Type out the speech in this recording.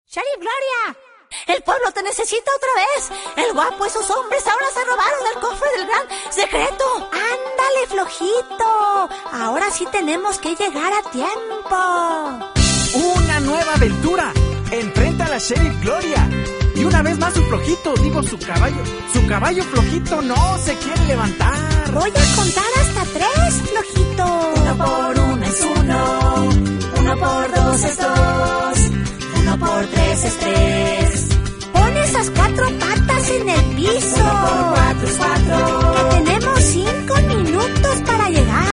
¡Sheriff Gloria! ¡El pueblo te necesita otra vez! ¡El guapo y sus hombres ahora se robaron el cofre del gran secreto! ¡Ándale, flojito! Ahora sí tenemos que llegar a tiempo. ¡Una nueva aventura! Enfrenta a la Sheriff Gloria. Y una vez más su flojito, su caballo flojito no se quiere levantar. Voy a contar hasta 3, flojito. 1 por 1 es 1, 1 por 2 es 2.